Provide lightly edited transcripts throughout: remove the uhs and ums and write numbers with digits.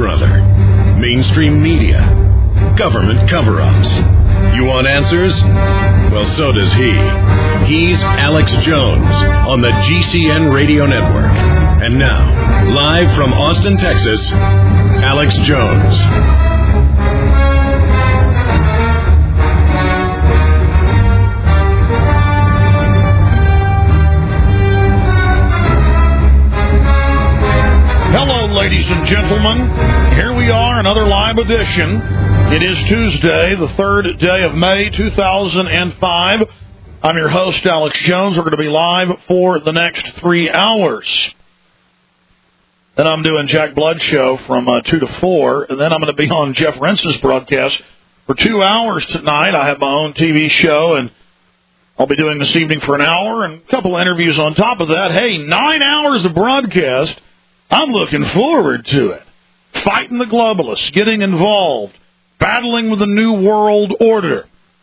other. Mainstream media. Government cover-ups. You want answers? Well, so does he. He's Alex Jones on the GCN Radio Network. And now, live from Austin, Texas, Alex Jones. Hello, ladies and gentlemen. Here we are, another live edition. It is Tuesday, the 3rd day of May, 2005. I'm your host, Alex Jones. We're going to be live for the next 3 hours. Then I'm doing Jack Blood Show from 2 to 4, and then I'm going to be on Jeff Rense's broadcast for 2 hours tonight. I have my own TV show, and I'll be doing this evening for an hour, and a couple of interviews on top of that. Hey, 9 hours of broadcast. I'm looking forward to it. Fighting the globalists, getting involved, battling with the New World Order.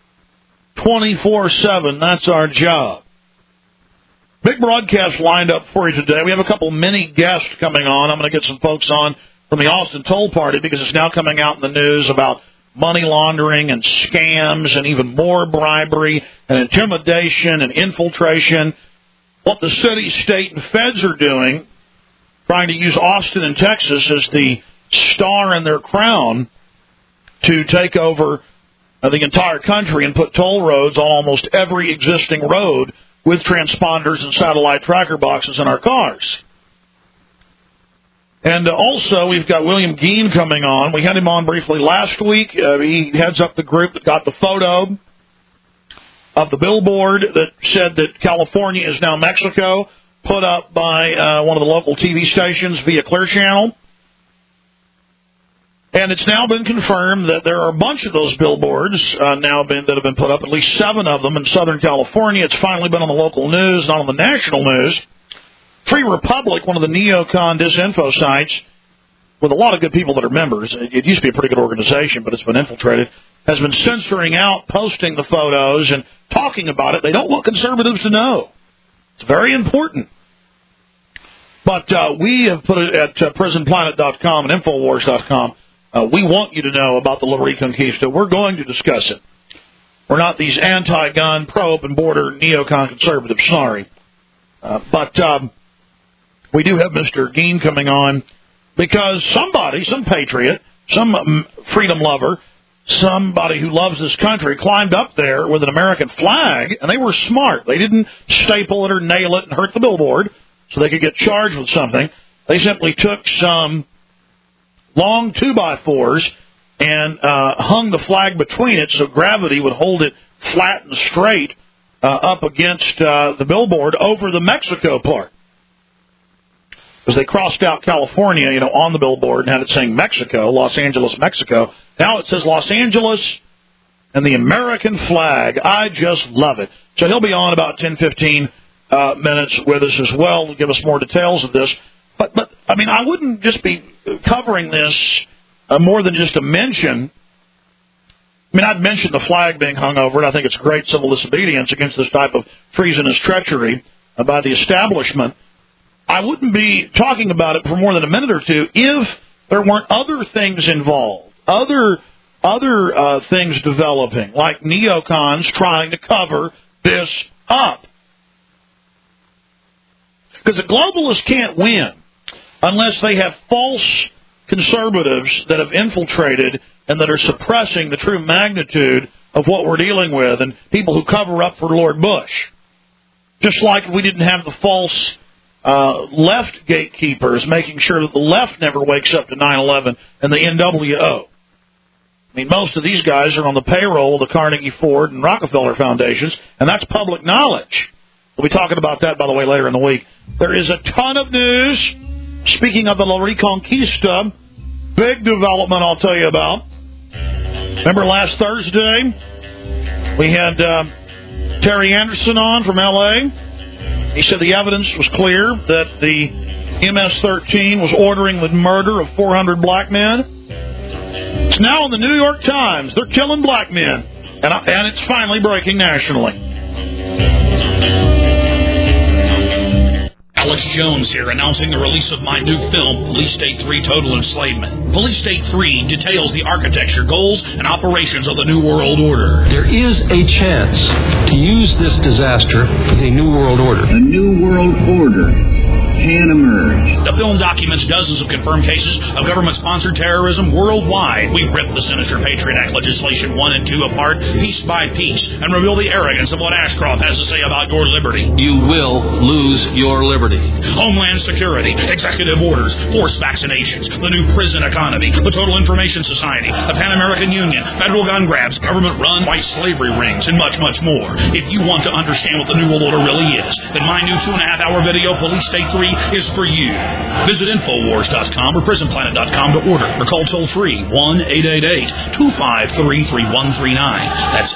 24/7, that's our job. Big broadcast lined up for you today. We have a couple mini guests coming on. I'm going to get some folks on from the Austin Toll Party because it's now coming out in the news about money laundering and scams and even more bribery and intimidation and infiltration. What the city, state, and feds are doing, trying to use Austin and Texas as the star in their crown to take over the entire country and put toll roads on almost every existing road with transponders and satellite tracker boxes in our cars. And also, we've got William Geen coming on. We had him on briefly last week. He heads up the group that got the photo of the billboard that said that California is now Mexico, put up by one of the local TV stations via Clear Channel. And it's now been confirmed that there are a bunch of those billboards that have been put up, at least 7 of them in Southern California. It's finally been on the local news, not on the national news. Free Republic, one of the neocon disinfo sites, with a lot of good people that are members, it used to be a pretty good organization, but it's been infiltrated, has been censoring out posting the photos and talking about it. They don't want conservatives to know. It's very important. But we have put it at prisonplanet.com and Infowars.com. We want you to know about the La Reconquista. We're going to discuss it. We're not these anti-gun, pro-open border, neocon conservatives. Sorry. But we do have Mr. Geen coming on because somebody, some patriot, some freedom lover, somebody who loves this country climbed up there with an American flag, and they were smart. They didn't staple it or nail it and hurt the billboard so they could get charged with something. They simply took some long 2x4s and hung the flag between it so gravity would hold it flat and straight up against the billboard over the Mexico part. Because they crossed out California, on the billboard and had it saying Mexico, Los Angeles, Mexico. Now it says Los Angeles and the American flag. I just love it. So he'll be on about 10, 15 minutes with us as well to give us more details of this. But I mean, I wouldn't just be covering this more than just a mention. I mean, I'd mentioned the flag being hung over it. I think it's great civil disobedience against this type of treasonous treachery by the establishment. I wouldn't be talking about it for more than a minute or two if there weren't other things involved, other things developing, like neocons trying to cover this up. Because the globalists can't win unless they have false conservatives that have infiltrated and that are suppressing the true magnitude of what we're dealing with, and people who cover up for Lord Bush. Just like we didn't have the false left gatekeepers making sure that the left never wakes up to 9/11 and the NWO. I mean, most of these guys are on the payroll of the Carnegie, Ford, and Rockefeller foundations, and that's public knowledge. We'll be talking about that, by the way, later in the week. There is a ton of news. Speaking of the La Reconquista, big development I'll tell you about. Remember last Thursday, we had Terry Anderson on from L.A. He said the evidence was clear that the MS-13 was ordering the murder of 400 black men. It's now in the New York Times. They're killing black men. And it's finally breaking nationally. Alex Jones here, announcing the release of my new film, Police State 3 Total Enslavement. Police State 3 details the architecture, goals, and operations of the New World Order. There is a chance to use this disaster for the New World Order. A New World Order can emerge. The film documents dozens of confirmed cases of government-sponsored terrorism worldwide. We rip the sinister Patriot Act legislation 1 and 2 apart, piece by piece, and reveal the arrogance of what Ashcroft has to say about your liberty. You will lose your liberty. Homeland Security, executive orders, forced vaccinations, the new prison economy, the Total Information Society, the Pan American Union, federal gun grabs, government-run white slavery rings, and much, much more. If you want to understand what the New World Order really is, then my new 2.5-hour video, Police State 3, is for you. Visit Infowars.com or PrisonPlanet.com to order or call toll-free 1-888-253-3139. That's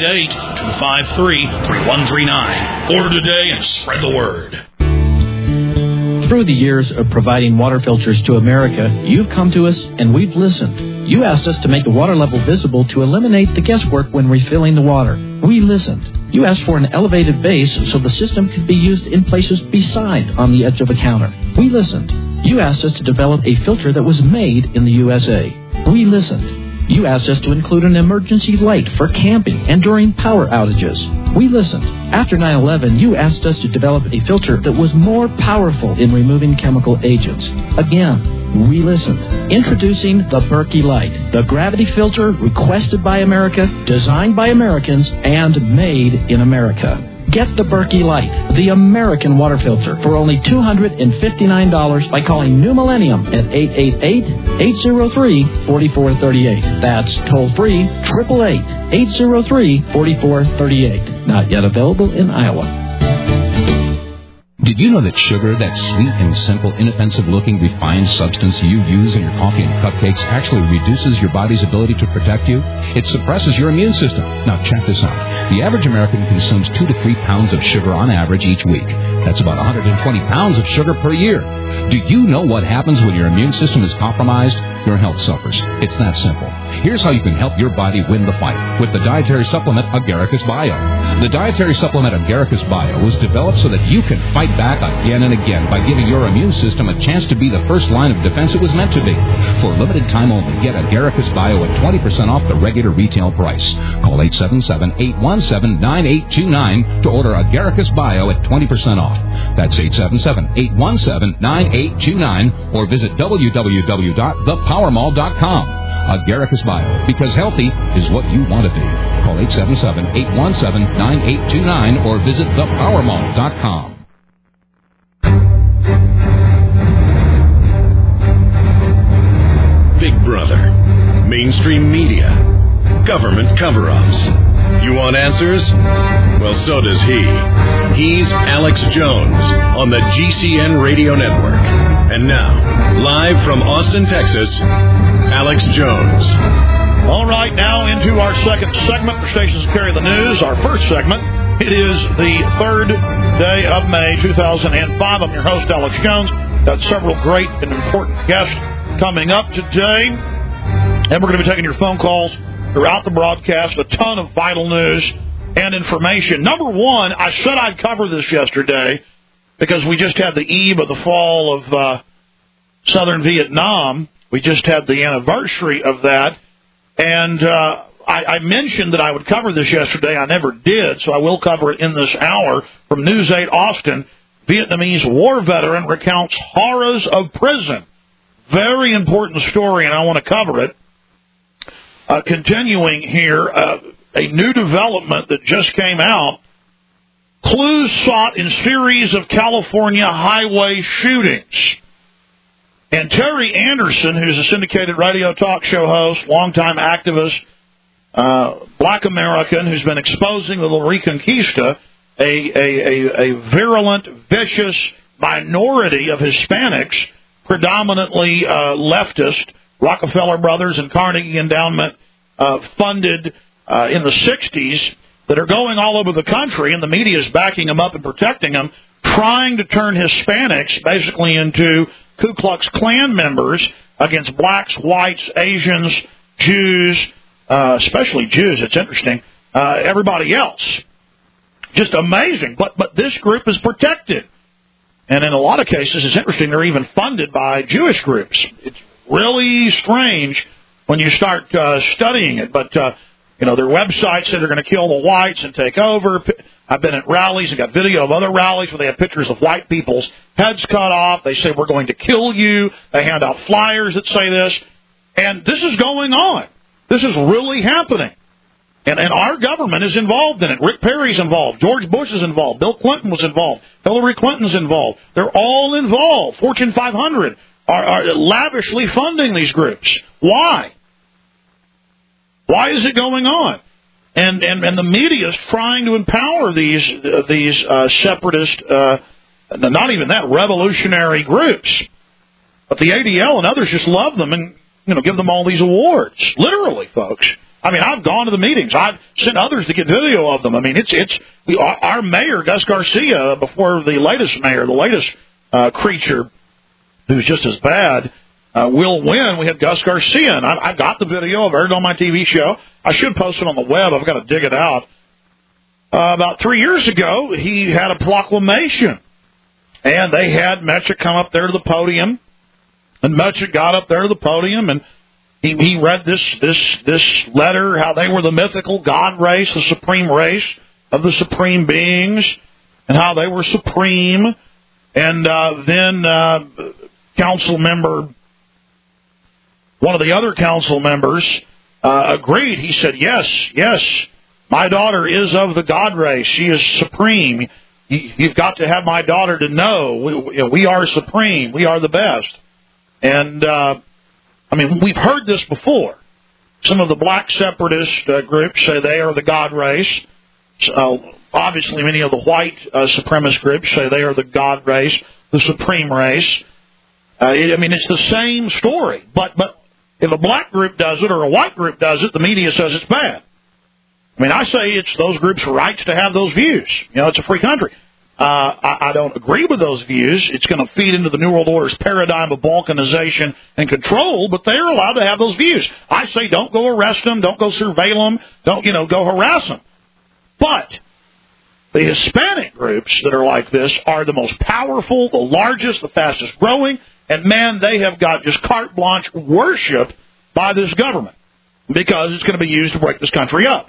888-253-3139. Order today and spread the word. Through the years of providing water filters to America, you've come to us and we've listened. You asked us to make the water level visible to eliminate the guesswork when refilling the water. We listened. You asked for an elevated base so the system could be used in places besides on the edge of a counter. We listened. You asked us to develop a filter that was made in the USA. We listened. You asked us to include an emergency light for camping and during power outages. We listened. After 9/11, you asked us to develop a filter that was more powerful in removing chemical agents. Again, we listened. Introducing the Berkey Light, the gravity filter requested by America, designed by Americans, and made in America. Get the Berkey Light, the American water filter, for only $259 by calling New Millennium at 888-803-4438. That's toll-free, 888-803-4438. Not yet available in Iowa. Did you know that sugar, that sweet and simple, inoffensive-looking, refined substance you use in your coffee and cupcakes, actually reduces your body's ability to protect you? It suppresses your immune system. Now, check this out. The average American consumes 2 to 3 pounds of sugar on average each week. That's about 120 pounds of sugar per year. Do you know what happens when your immune system is compromised? Your health suffers. It's that simple. Here's how you can help your body win the fight with the dietary supplement Agaricus Bio. The dietary supplement Agaricus Bio was developed so that you can fight back again and again by giving your immune system a chance to be the first line of defense it was meant to be. For a limited time only, get Agaricus Bio at 20% off the regular retail price. Call 877-817-9829 to order Agaricus Bio at 20% off. That's 877-817-9829 or visit www.thepowermall.com. Agaricus Bio, because healthy is what you want to be. Call 877-817-9829 or visit thepowermall.com. Big Brother, mainstream media, government cover-ups. You want answers? Well, so does he. He's Alex Jones on the GCN Radio Network. And now, live from Austin, Texas, Alex Jones. All right, now into our second segment for Stations That Carry the News. Our first segment, it is the 3rd day of May, 2005. I'm your host, Alex Jones. Got several great and important guests coming up today. And we're going to be taking your phone calls throughout the broadcast. A ton of vital news and information. Number one, I said I'd cover this yesterday because we just had the eve of the fall of southern Vietnam. We just had the anniversary of that. And I mentioned that I would cover this yesterday. I never did, so I will cover it in this hour. From News 8 Austin, Vietnamese war veteran recounts horrors of prison. Very important story, and I want to cover it. Continuing here, a new development that just came out. Clues sought in series of California highway shootings. And Terry Anderson, who's a syndicated radio talk show host, longtime activist, black American, who's been exposing the La Reconquista, a virulent, vicious minority of Hispanics, predominantly leftist, Rockefeller Brothers and Carnegie Endowment funded in the 60s, that are going all over the country, and the media is backing them up and protecting them, trying to turn Hispanics basically into Ku Klux Klan members against blacks, whites, Asians, Jews, especially Jews, it's interesting, everybody else. Just amazing. But this group is protected. And in a lot of cases, it's interesting, they're even funded by Jewish groups. It's really strange when you start studying it. But, their websites say they're going to kill the whites and take over. I've been at rallies and got video of other rallies where they have pictures of white people's heads cut off. They say, we're going to kill you. They hand out flyers that say this. And this is going on. This is really happening. And our government is involved in it. Rick Perry's involved. George Bush is involved. Bill Clinton was involved. Hillary Clinton's involved. They're all involved. Fortune 500 are lavishly funding these groups. Why? Why is it going on? And the media is trying to empower these separatist, not even that, revolutionary groups. But the ADL and others just love them and give them all these awards. Literally, folks. I mean, I've gone to the meetings. I've sent others to get video of them. I mean, our mayor, Gus Garcia, before the latest mayor, the latest creature, who's just as bad, will win. We had Gus Garcia, and I got the video. I've aired it on my TV show. I should post it on the web. I've got to dig it out. About 3 years ago, he had a proclamation, and they had Mechik come up there to the podium, and Mechik got up there to the podium, and he read this letter, how they were the mythical God race, the supreme race of the supreme beings, and how they were supreme. And then council member, one of the other council members, agreed. He said, yes, my daughter is of the God race. She is supreme. You've got to have my daughter to know we are supreme. We are the best. And we've heard this before. Some of the black separatist groups say they are the God race. Obviously, many of the white supremacist groups say they are the God race, the supreme race. It's the same story. But if a black group does it or a white group does it, the media says it's bad. I say it's those groups' rights to have those views. It's a free country. I don't agree with those views. It's going to feed into the New World Order's paradigm of balkanization and control, but they're allowed to have those views. I say don't go arrest them, don't go surveil them, don't, go harass them. But the Hispanic groups that are like this are the most powerful, the largest, the fastest growing, and man, they have got just carte blanche worship by this government because it's going to be used to break this country up.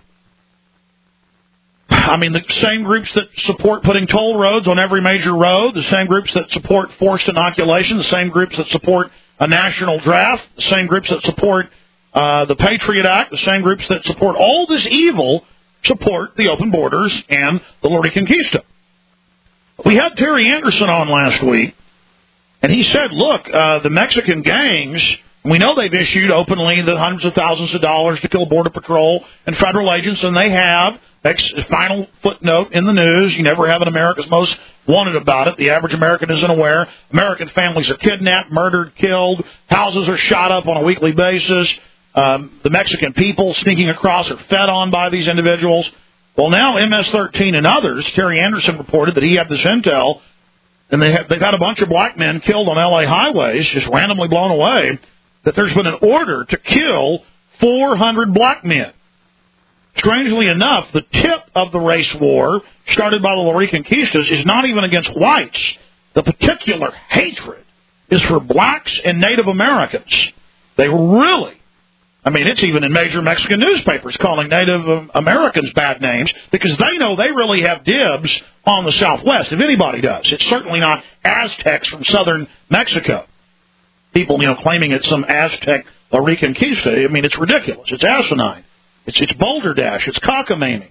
The same groups that support putting toll roads on every major road, the same groups that support forced inoculation, the same groups that support a national draft, the same groups that support the Patriot Act, the same groups that support all this evil support the open borders and the La Reconquista. We had Terry Anderson on last week, and he said, look, the Mexican gangs, we know they've issued openly the hundreds of thousands of dollars to kill Border Patrol and federal agents, and they have. Final footnote in the news, you never have an America's Most Wanted about it. The average American isn't aware. American families are kidnapped, murdered, killed. Houses are shot up on a weekly basis. The Mexican people sneaking across are fed on by these individuals. Well, now MS-13 and others, Terry Anderson reported that he had this intel, and they've had a bunch of black men killed on L.A. highways, just randomly blown away, that there's been an order to kill 400 black men. Strangely enough, the tip of the race war, started by the La Reconquistas, is not even against whites. The particular hatred is for blacks and Native Americans. They really, it's even in major Mexican newspapers calling Native Americans bad names because they know they really have dibs on the Southwest, if anybody does. It's certainly not Aztecs from southern Mexico. People, claiming it's some Aztec La Reconquista. It's ridiculous. It's asinine. It's balderdash. It's cockamamie.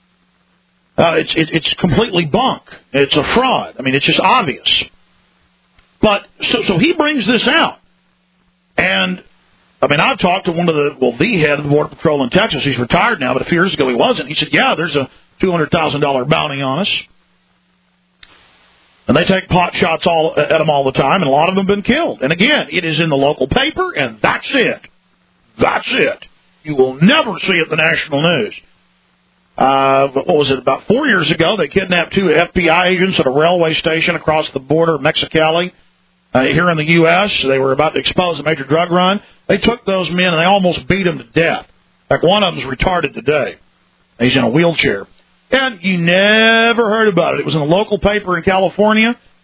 It's completely bunk. It's a fraud. It's just obvious. But so he brings this out, and I've talked to the head of the Border Patrol in Texas. He's retired now, but a few years ago he wasn't. He said, "Yeah, there's a $200,000 bounty on us," and they take pot shots at them all the time, and a lot of them have been killed. And again, it is in the local paper, and that's it. That's it. You will never see it in the national news. What was it, about 4 years ago, they kidnapped 2 FBI agents at a railway station across the border of Mexicali here in the U.S. They were about to expose a major drug run. They took those men, and they almost beat them to death. In fact, one of them's retarded today. He's in a wheelchair. And you never heard about it. It was in a local paper in California.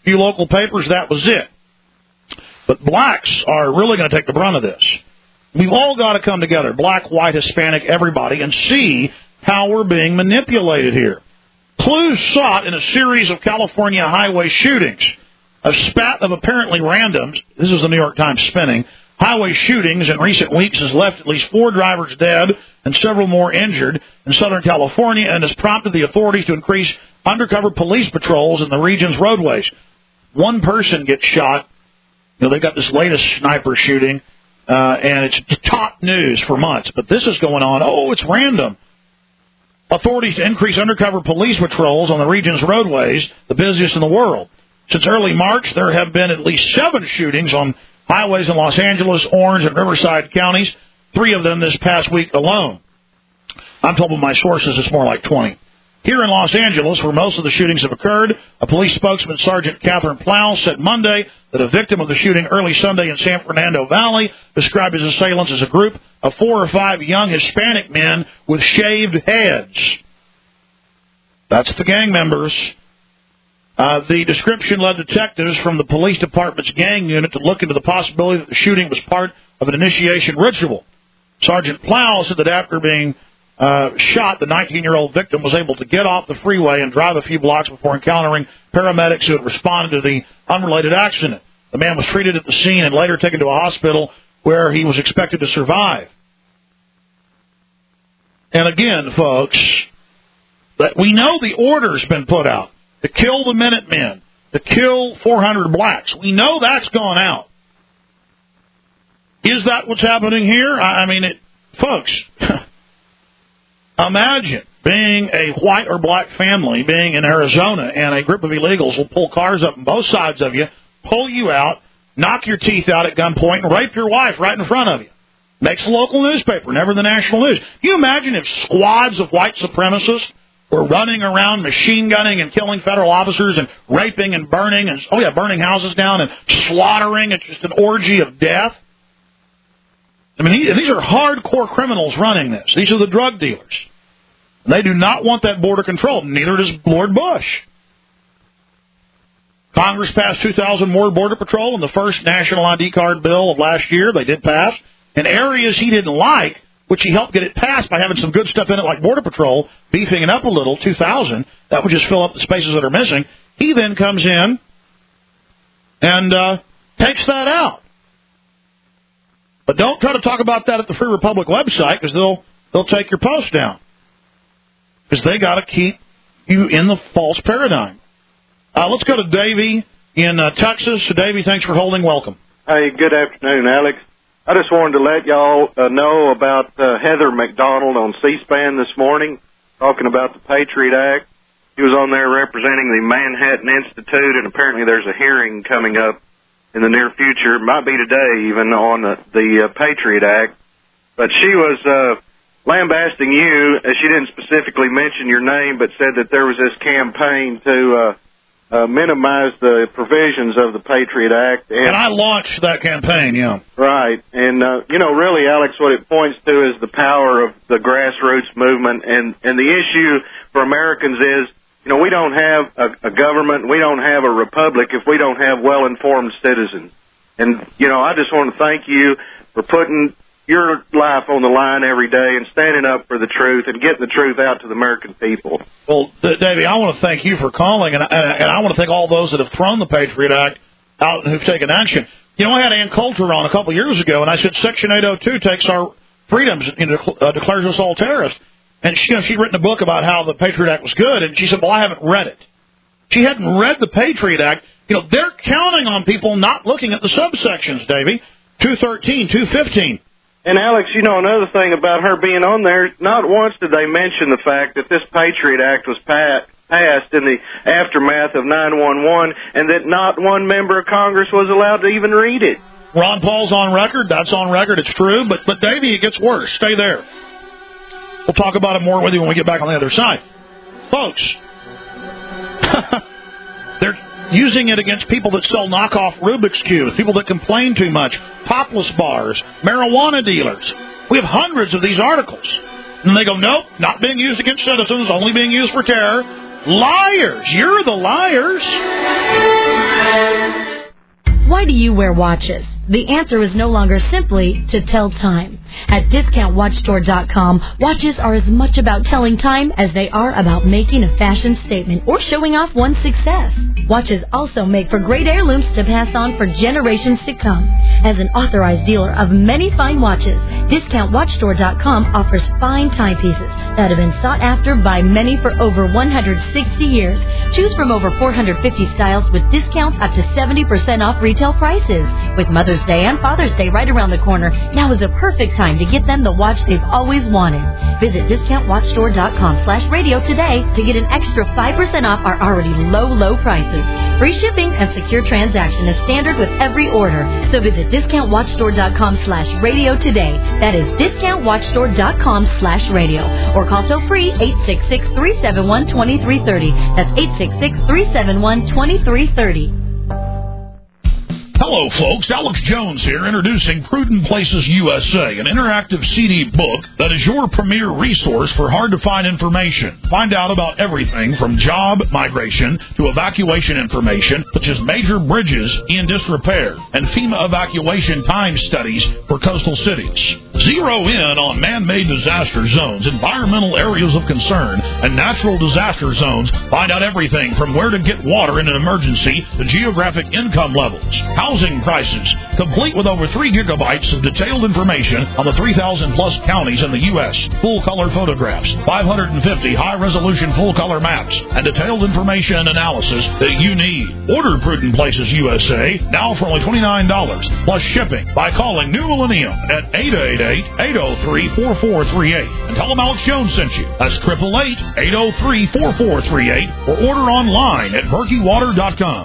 few local papers, that was it. But blacks are really going to take the brunt of this. We've all got to come together, black, white, Hispanic, everybody, and see how we're being manipulated here. Clues sought in a series of California highway shootings. A spat of apparently random, this is the New York Times spinning, highway shootings in recent weeks has left at least 4 drivers dead and several more injured in Southern California and has prompted the authorities to increase undercover police patrols in the region's roadways. One person gets shot. You know, they got this latest sniper shooting, and it's top news for months. But this is going on. Oh, it's random. Authorities to increase undercover police patrols on the region's roadways, the busiest in the world. Since early March, there have been at least 7 shootings on highways in Los Angeles, Orange, and Riverside counties, 3 of them this past week alone. I'm told by my sources it's more like 20. Here in Los Angeles, where most of the shootings have occurred, a police spokesman, Sergeant Catherine Plow, said Monday that a victim of the shooting early Sunday in San Fernando Valley described his assailants as a group of 4 or 5 young Hispanic men with shaved heads. That's the gang members. The description led detectives from the police department's gang unit to look into the possibility that the shooting was part of an initiation ritual. Sergeant Plow said that after being shot, the 19-year-old victim was able to get off the freeway and drive a few blocks before encountering paramedics who had responded to the unrelated accident. The man was treated at the scene and later taken to a hospital where he was expected to survive. And again, folks, that we know the order's been put out to kill the Minutemen, to kill 400 blacks. We know that's gone out. Is that what's happening here? I mean, folks, imagine being a white or black family, being in Arizona, and a group of illegals will pull cars up on both sides of you, pull you out, knock your teeth out at gunpoint, and rape your wife right in front of you. Makes the local newspaper, never the national news. Can you imagine if squads of white supremacists were running around machine gunning and killing federal officers and raping and burning and, burning houses down and slaughtering? It's just an orgy of death. I mean, these are hardcore criminals running this. These are the drug dealers. They do not want that border controlled. Neither does Lord Bush. Congress passed 2,000 more Border Patrol in the first national ID card bill of last year. They did pass. In areas he didn't like, which he helped get it passed by having some good stuff in it like Border Patrol, beefing it up a little, 2,000, that would just fill up the spaces that are missing. He then comes in and takes that out. But don't try to talk about that at the Free Republic website because they'll take your post down. Because they got to keep you in the false paradigm. Let's go to Davey in Texas. So, Davey, thanks for holding. Welcome. Hey, good afternoon, Alex. I just wanted to let y'all know about Heather McDonald on C-SPAN this morning, talking about the Patriot Act. He was on there representing the Manhattan Institute, and apparently there's a hearing coming up in the near future. It might be today even on the Patriot Act. But she was lambasting you, as she didn't specifically mention your name, but said that there was this campaign to minimize the provisions of the Patriot Act. And I launched that campaign, yeah. Right. And, really, Alex, what it points to is the power of the grassroots movement. And the issue for Americans is, we don't have a government, we don't have a republic if we don't have well-informed citizens. And, I just want to thank you for putting your life on the line every day and standing up for the truth and getting the truth out to the American people. Well, Davey, I want to thank you for calling, and I want to thank all those that have thrown the Patriot Act out and who've taken action. I had Ann Coulter on a couple of years ago, and I said Section 802 takes our freedoms and declares us all terrorists. And she'd written a book about how the Patriot Act was good, and she said, well, I haven't read it. She hadn't read the Patriot Act. They're counting on people not looking at the subsections, Davey. 213, 215. And, Alex, another thing about her being on there, not once did they mention the fact that this Patriot Act was passed in the aftermath of 9/11 and that not one member of Congress was allowed to even read it. Ron Paul's on record. That's on record. It's true. But Davey, it gets worse. Stay there. We'll talk about it more with you when we get back on the other side. Folks, they're using it against people that sell knockoff Rubik's Cubes, people that complain too much, topless bars, marijuana dealers. We have hundreds of these articles. And they go, nope, not being used against citizens, only being used for terror. Liars. You're the liars. Why do you wear watches? The answer is no longer simply to tell time. At DiscountWatchStore.com, watches are as much about telling time as they are about making a fashion statement or showing off one's success. Watches also make for great heirlooms to pass on for generations to come. As an authorized dealer of many fine watches, DiscountWatchStore.com offers fine timepieces that have been sought after by many for over 160 years. Choose from over 450 styles with discounts up to 70% off retail prices. With Mother's Day and Father's Day right around the corner, now is a perfect time to get them the watch they've always wanted. Visit DiscountWatchStore.com/radio today to get an extra 5% off our already low prices. Free shipping and secure transaction is standard with every order. So visit DiscountWatchStore.com/radio today. That is DiscountWatchStore.com/radio. Or call toll free 866-371-2330. That's 866-371-2330. Hello, folks. Alex Jones here, introducing Prudent Places USA, an interactive CD book that is your premier resource for hard-to-find information. Find out about everything from job migration to evacuation information, such as major bridges in disrepair and FEMA evacuation time studies for coastal cities. Zero in on man-made disaster zones, environmental areas of concern, and natural disaster zones. Find out everything from where to get water in an emergency to geographic income levels, housing prices, complete with over 3 gigabytes of detailed information on the 3,000-plus counties in the U.S., full-color photographs, 550 high-resolution full-color maps, and detailed information and analysis that you need. Order Prudent Places USA now for only $29 plus shipping by calling New Millennium at 888-803-4438 and tell them Alex Jones sent you. That's 888-803-4438 or order online at berkeywater.com.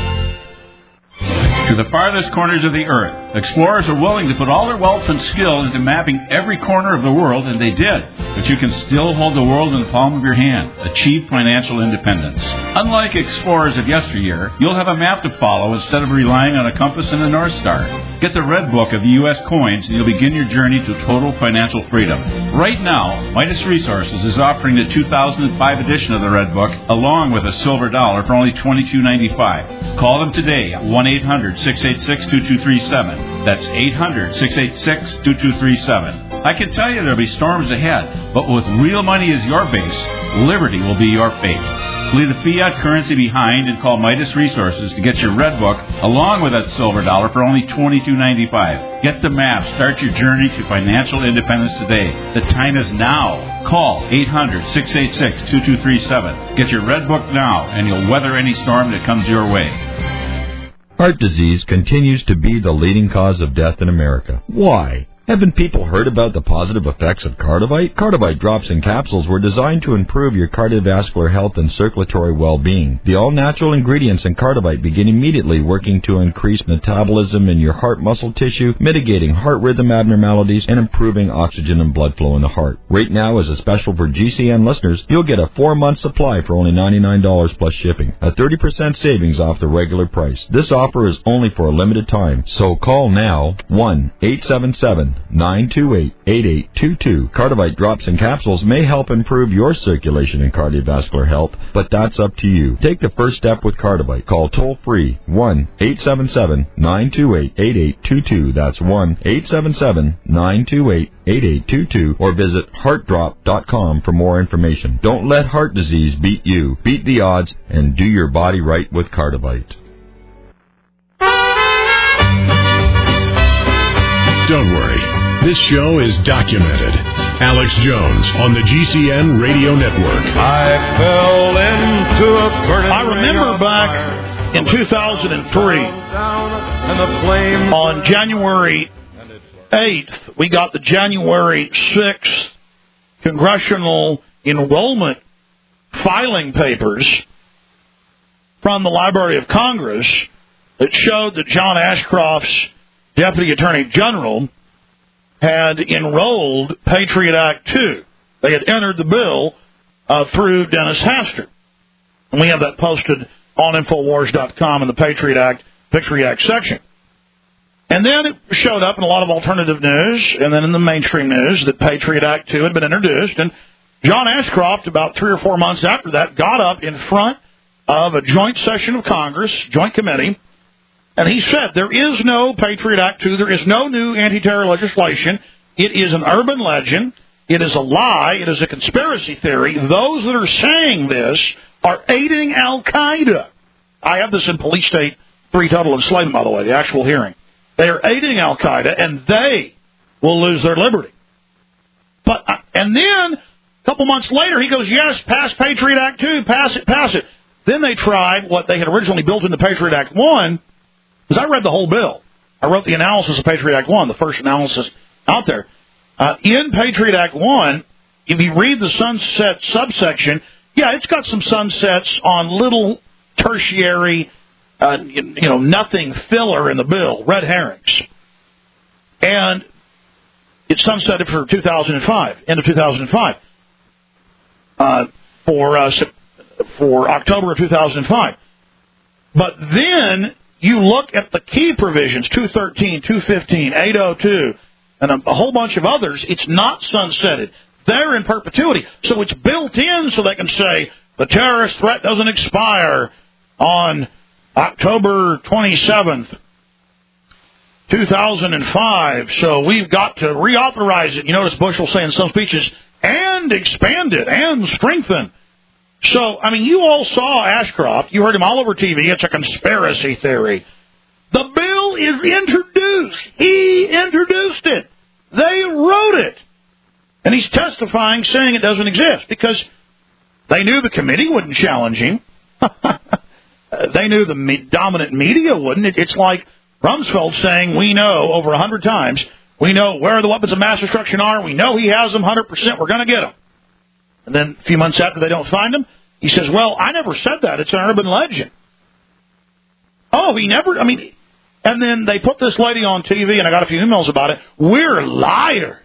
To the farthest corners of the earth, explorers are willing to put all their wealth and skill into mapping every corner of the world, and they did. But you can still hold the world in the palm of your hand. Achieve financial independence. Unlike explorers of yesteryear, you'll have a map to follow instead of relying on a compass and a North Star. Get the Red Book of the U.S. coins, and you'll begin your journey to total financial freedom. Right now, Midas Resources is offering the 2005 edition of the Red Book, along with a silver dollar for only $22.95. Call them today at 1-800-686-2237. That's 800-686-2237. I can tell you there'll be storms ahead, but with real money as your base, liberty will be your fate. Leave the fiat currency behind and call Midas Resources to get your Red Book along with that silver dollar for only $22.95. Get the map. Start your journey to financial independence today. The time is now. Call 800-686-2237. Get your Red Book now, and you'll weather any storm that comes your way. Heart disease continues to be the leading cause of death in America. Why? Haven't people heard about the positive effects of Cardivite? Cardivite drops and capsules were designed to improve your cardiovascular health and circulatory well-being. The all-natural ingredients in Cardivite begin immediately working to increase metabolism in your heart muscle tissue, mitigating heart rhythm abnormalities, and improving oxygen and blood flow in the heart. Right now, as a special for GCN listeners, you'll get a 4-month supply for only $99 plus shipping, a 30% savings off the regular price. This offer is only for a limited time, so call now 1-877-928-8822. Cardivite drops and capsules may help improve your circulation and cardiovascular health, but that's up to you. Take the first step with Cardivite. Call toll-free 1-877-928-8822. That's 1-877-928-8822. Or visit heartdrop.com for more information. Don't let heart disease beat you. Beat the odds and do your body right with Cardivite. Don't worry. This show is documented. Alex Jones on the GCN Radio Network. I fell into a burning. I remember back in 2003, on January 8th, we got the January 6th congressional enrollment filing papers from the Library of Congress that showed that John Ashcroft's Deputy Attorney General had enrolled Patriot Act 2. They had entered the bill through Dennis Hastert. And we have that posted on Infowars.com in the Patriot Act, Victory Act section. And then it showed up in a lot of alternative news and then in the mainstream news that Patriot Act 2 had been introduced. And John Ashcroft, about 3 or 4 months after that, got up in front of a joint session of Congress, joint committee, And he said there is no Patriot Act 2. There is no new anti-terror legislation. It is an urban legend. It is a lie. It is a conspiracy theory. Those that are saying this are aiding Al-Qaeda. I have this in Police State 3 Total Enslavement, by the way, the actual hearing. They are aiding Al-Qaeda, and they will lose their liberty. And then, a couple months later, he goes, yes, pass Patriot Act 2, pass it. Then they tried what they had originally built into Patriot Act 1, because I read the whole bill. I wrote the analysis of Patriot Act 1, the first analysis out there. In Patriot Act 1, if you read the sunset subsection, yeah, it's got some sunsets on little tertiary, nothing filler in the bill, red herrings. And it's sunsetted for 2005, end of 2005, for October of 2005. But then you look at the key provisions, 213, 215, 802, and a whole bunch of others. It's not sunsetted. They're in perpetuity. So it's built in so they can say the terrorist threat doesn't expire on October 27th, 2005. So we've got to reauthorize it. You notice Bush will say in some speeches, and expand it, and strengthen. So, I mean, you all saw Ashcroft. You heard him all over TV. It's a conspiracy theory. The bill is introduced. He introduced it. They wrote it. And he's testifying saying it doesn't exist because they knew the committee wouldn't challenge him. They knew the dominant media wouldn't. It's like Rumsfeld saying, we know over 100 times, we know where the weapons of mass destruction are. We know he has them 100%. We're going to get them. And then a few months after they don't find him, he says, well, I never said that. It's an urban legend. Oh, he never, and then they put this lady on TV, and I got a few emails about it. We're liars.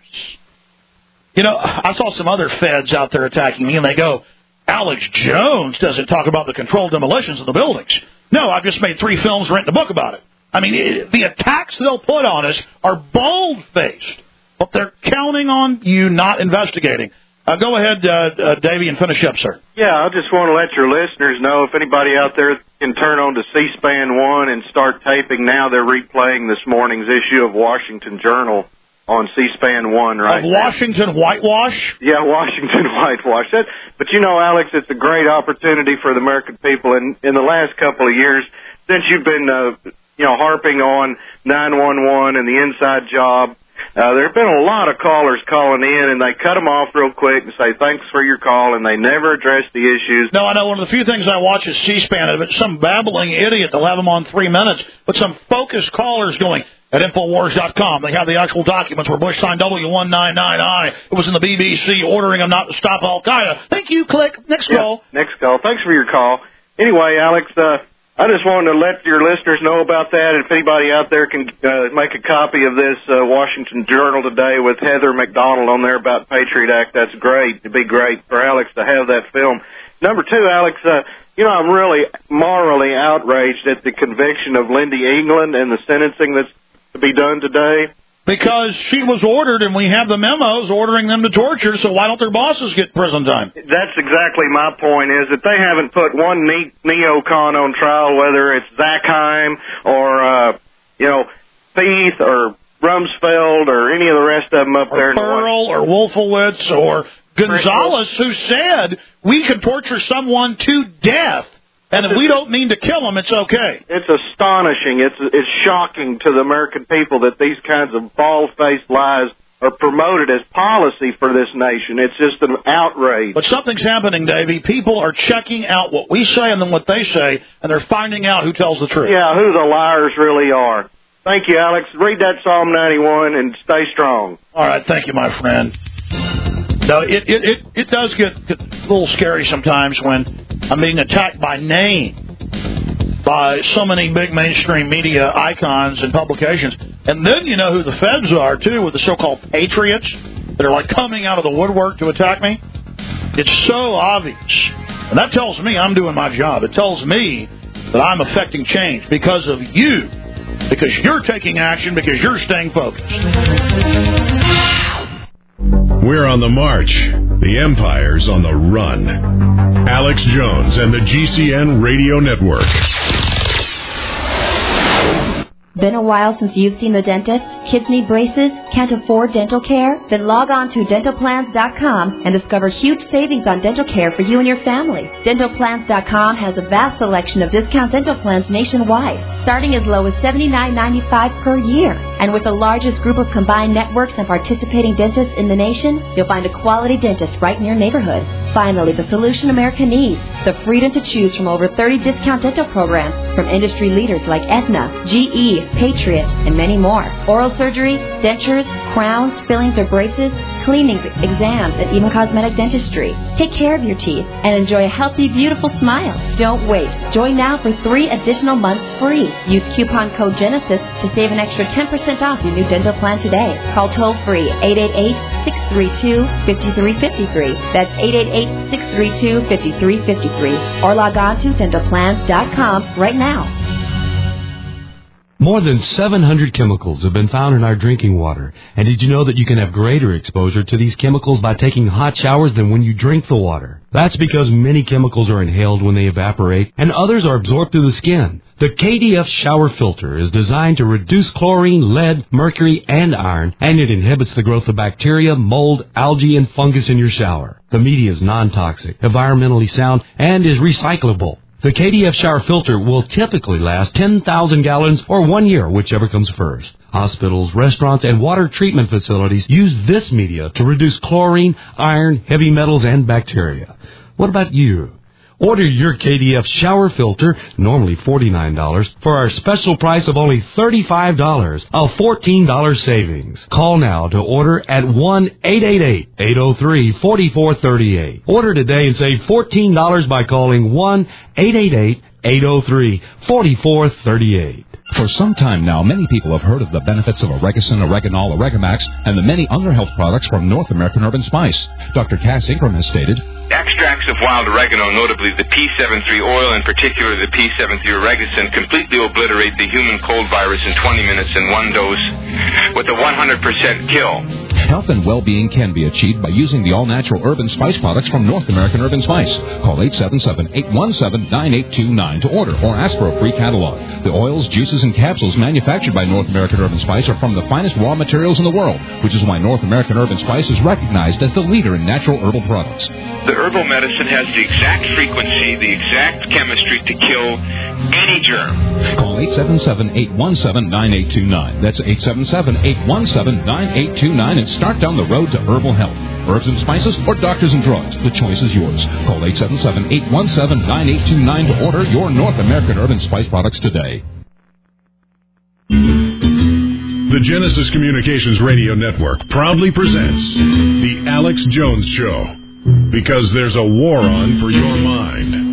I saw some other feds out there attacking me, and they go, Alex Jones doesn't talk about the controlled demolitions of the buildings. No, I've just made 3 films, written a book about it. The attacks they'll put on us are bold-faced, but they're counting on you not investigating. Go ahead, Davey, and finish up, sir. Yeah, I just want to let your listeners know if anybody out there can turn on to C-SPAN 1 and start taping now. They're replaying this morning's issue of Washington Journal on C-SPAN 1 right now. Washington whitewash? Yeah, Washington whitewash. But Alex, it's a great opportunity for the American people. In the last couple of years, since you've been, harping on 911 and the inside job, there have been a lot of callers calling in, and they cut them off real quick and say, thanks for your call, and they never address the issues. No, I know. One of the few things I watch is C-SPAN. It's some babbling idiot. They'll have them on 3 minutes, but some focused callers going, at Infowars.com, they have the actual documents where Bush signed W199I. It was in the BBC ordering them not to stop Al-Qaeda. Thank you. Click. Next call. Next call. Thanks for your call. Anyway, Alex, I just wanted to let your listeners know about that. And if anybody out there can make a copy of this Washington Journal today with Heather McDonald on there about Patriot Act, that's great. It'd be great for Alex to have that film. Number 2, Alex, I'm really morally outraged at the conviction of Lindy England and the sentencing that's to be done today. Because she was ordered, and we have the memos ordering them to torture, so why don't their bosses get prison time? That's exactly my point, is that they haven't put one neocon on trial, whether it's Zackheim or, Feith or Rumsfeld or any of the rest of them up there. Or Pearl or Wolfowitz or Gonzalez, who said we could torture someone to death. And if we don't mean to kill them, it's okay. It's astonishing. It's shocking to the American people that these kinds of bald-faced lies are promoted as policy for this nation. It's just an outrage. But something's happening, Davey. People are checking out what we say and then what they say, and they're finding out who tells the truth. Yeah, who the liars really are. Thank you, Alex. Read that Psalm 91 and stay strong. All right, thank you, my friend. No, it does get a little scary sometimes when I'm being attacked by name by so many big mainstream media icons and publications. And then you know who the feds are, too, with the so-called patriots that are, coming out of the woodwork to attack me. It's so obvious. And that tells me I'm doing my job. It tells me that I'm affecting change because of you, because you're taking action, because you're staying focused. We're on the march. The Empire's on the run. Alex Jones and the GCN Radio Network. Been a while since you've seen the dentist? Kids need braces? Can't afford dental care? Then log on to dentalplans.com and discover huge savings on dental care for you and your family. Dentalplans.com has a vast selection of discount dental plans nationwide, starting as low as $79.95 per year. And with the largest group of combined networks and participating dentists in the nation, you'll find a quality dentist right in your neighborhood. Finally, the solution America needs. The freedom to choose from over 30 discount dental programs from industry leaders like Aetna, GE, Patriot, and many more. Oral surgery, dentures, crowns, fillings or braces, cleanings, exams, and even cosmetic dentistry. Take care of your teeth and enjoy a healthy, beautiful smile. Don't wait. Join now for 3 additional months free. Use coupon code GENESIS to save an extra 10% off your new dental plan today. Call toll-free 888-632-5353. That's 888-632-5353. Or log on to dentalplans.com right now. More than 700 chemicals have been found in our drinking water. And did you know that you can have greater exposure to these chemicals by taking hot showers than when you drink the water? That's because many chemicals are inhaled when they evaporate, and others are absorbed through the skin. The KDF shower filter is designed to reduce chlorine, lead, mercury, and iron, and it inhibits the growth of bacteria, mold, algae, and fungus in your shower. The media is non-toxic, environmentally sound, and is recyclable. The KDF shower filter will typically last 10,000 gallons or 1 year, whichever comes first. Hospitals, restaurants, and water treatment facilities use this media to reduce chlorine, iron, heavy metals, and bacteria. What about you? Order your KDF shower filter, normally $49, for our special price of only $35, a $14 savings. Call now to order at 1-888-803-4438. Order today and save $14 by calling 1-888-803-4438. For some time now, many people have heard of the benefits of Oregacin, Oreganol, Oregamax, and the many other health products from North American Herb & Spice. Dr. Cass Ingram has stated, extracts of wild oregano, notably the P73 oil, in particular the P73 Oregacin, completely obliterate the human cold virus in 20 minutes in one dose with a 100% kill. Health and well-being can be achieved by using the all-natural herb and spice products from North American Herb & Spice. Call 877-817-9829 to order or ask for a free catalog. The oils, juices, and capsules manufactured by North American Herb & Spice are from the finest raw materials in the world, which is why North American Herb & Spice is recognized as the leader in natural herbal products. The herbal medicine has the exact frequency, the exact chemistry to kill any germ. Call 877-817-9829. That's 877-817-9829 and start down the road to herbal health. Herbs and spices or doctors and drugs. The choice is yours. Call 877-817-9829 to order your North American Herb and Spice products today. The Genesis Communications Radio Network proudly presents The Alex Jones Show, because there's a war on for your mind.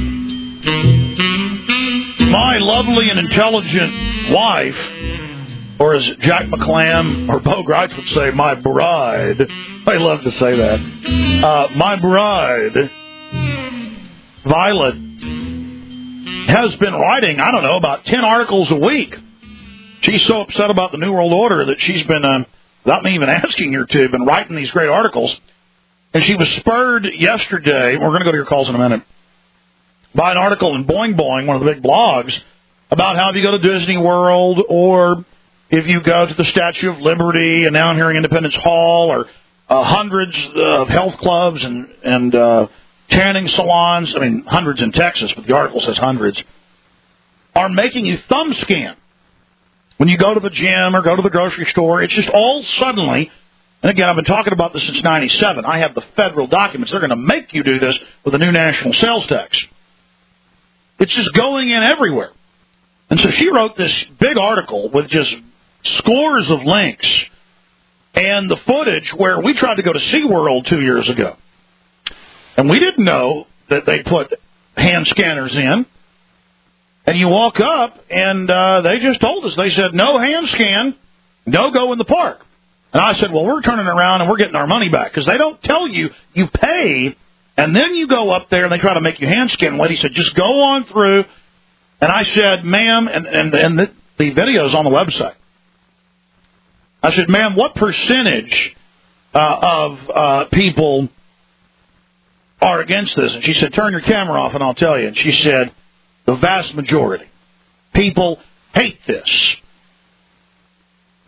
My lovely and intelligent wife, or as Jack McClam or Bo Grice would say, my bride. I love to say that. My bride, Violet, has been writing, about 10 articles a week. She's so upset about the New World Order that she's been, without me even asking her to, been writing these great articles. And she was spurred yesterday, we're going to go to your calls in a minute, by an article in Boing Boing, one of the big blogs, about how if you go to Disney World or if you go to the Statue of Liberty and down here in Independence Hall or hundreds of health clubs and tanning salons, hundreds in Texas, but the article says hundreds, are making you thumb scan. When you go to the gym or go to the grocery store, it's just all suddenly, and again, I've been talking about this since 97. I have the federal documents. They're going to make you do this with a new national sales tax. It's just going in everywhere. And so she wrote this big article with just scores of links and the footage where we tried to go to SeaWorld 2 years ago. And we didn't know that they put hand scanners in. And you walk up, and they just told us. They said, no hand scan, no go in the park. And I said, well, we're turning around, and we're getting our money back. Because they don't tell you, you pay, and then you go up there, and they try to make you hand scan. The lady said, just go on through. And I said, ma'am, and the video's on the website. I said, ma'am, what percentage of people are against this? And she said, turn your camera off, and I'll tell you. And she said, the vast majority. People hate this.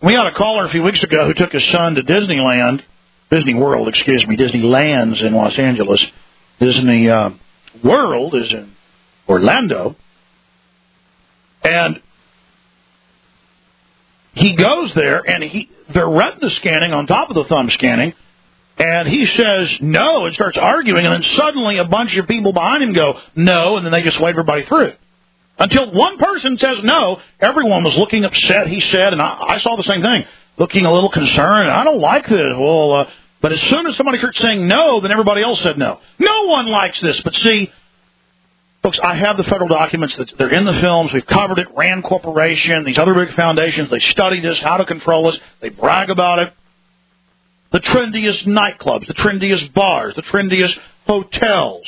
We had a caller a few weeks ago who took his son to Disneyland, Disney World, Disneyland's in Los Angeles. Disney World is in Orlando. And he goes there, and they're retina scanning on top of the thumb scanning, and he says no and starts arguing, and then suddenly a bunch of people behind him go no, and then they just wave everybody through. Until one person says no, everyone was looking upset, he said, and I saw the same thing, looking a little concerned. I don't like this. Well, but as soon as somebody started saying no, then everybody else said no. No one likes this. But see, folks, I have the federal documents. They're in the films. We've covered it. Rand Corporation, these other big foundations, they study this, how to control us. They brag about it. The trendiest nightclubs, the trendiest bars, the trendiest hotels.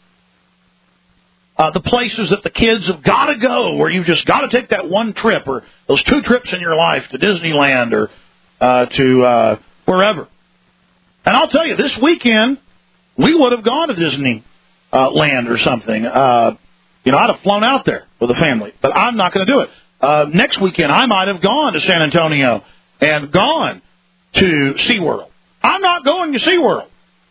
The places that the kids have got to go, where you've just got to take that one trip, or those 2 trips in your life to Disneyland or to wherever. And I'll tell you, this weekend, we would have gone to Disneyland or something. I'd have flown out there with the family, but I'm not going to do it. Next weekend, I might have gone to San Antonio and gone to SeaWorld. I'm not going to SeaWorld.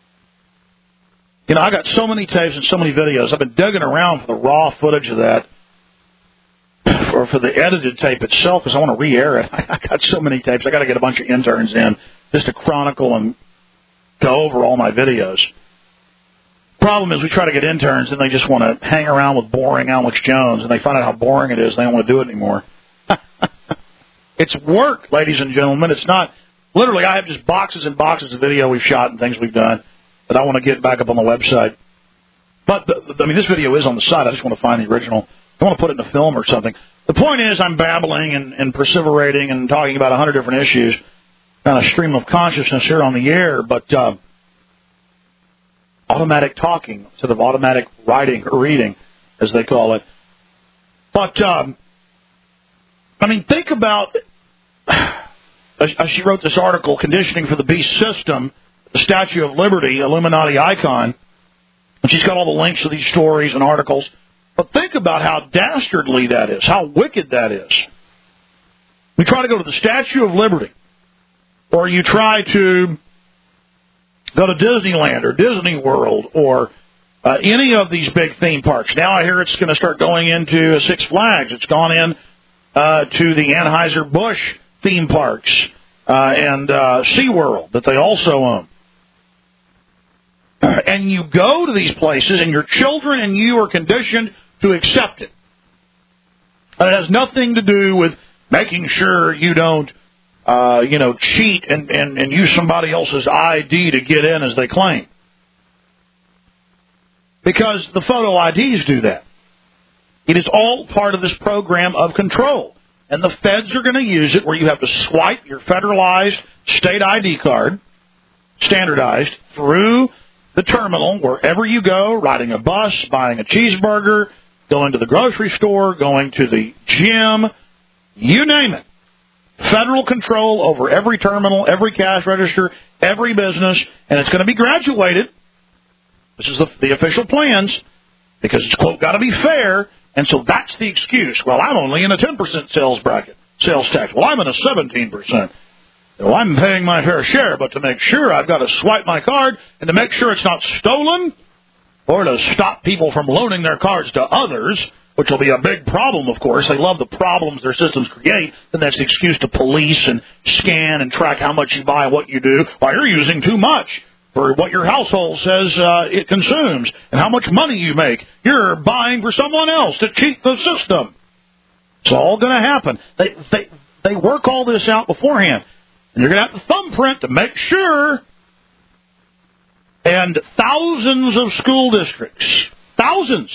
I got so many tapes and so many videos. I've been digging around for the raw footage of that, or for the edited tape itself, because I want to re-air it. I got so many tapes. I got to get a bunch of interns in just to chronicle and go over all my videos. Problem is, we try to get interns, and they just want to hang around with boring Alex Jones, and they find out how boring it is, and they don't want to do it anymore. It's work, ladies and gentlemen. It's not... Literally, I have just boxes and boxes of video we've shot and things we've done that I want to get back up on the website. But, this video is on the site. I just want to find the original. I want to put it in a film or something. The point is, I'm babbling and perseverating and talking about 100 different issues on a stream of consciousness here on the air, but automatic talking instead of automatic writing or reading, as they call it. But, think about... She wrote this article, Conditioning for the Beast System, the Statue of Liberty, Illuminati icon. And she's got all the links to these stories and articles. But think about how dastardly that is, how wicked that is. We try to go to the Statue of Liberty, or you try to go to Disneyland or Disney World or any of these big theme parks. Now I hear it's going to start going into Six Flags. It's gone in to the Anheuser-Busch theme parks and SeaWorld that they also own. And you go to these places, and your children and you are conditioned to accept it. And it has nothing to do with making sure you don't, cheat and use somebody else's ID to get in as they claim. Because the photo IDs do that. It is all part of this program of control. And the feds are going to use it where you have to swipe your federalized state ID card, standardized, through the terminal wherever you go, riding a bus, buying a cheeseburger, going to the grocery store, going to the gym, you name it. Federal control over every terminal, every cash register, every business, and it's going to be graduated. This is the official plans, because it's, quote, got to be fair. And so that's the excuse. Well, I'm only in a 10% sales bracket, sales tax. Well, I'm in a 17%. Well, I'm paying my fair share, but to make sure I've got to swipe my card and to make sure it's not stolen or to stop people from loaning their cards to others, which will be a big problem, of course. They love the problems their systems create. Then that's the excuse to police and scan and track how much you buy and what you do. Why, you're using too much for what your household says it consumes and how much money you make. You're buying for someone else to cheat the system. It's all going to happen. They work all this out beforehand. And you're going to have to thumbprint to make sure. And thousands of school districts, thousands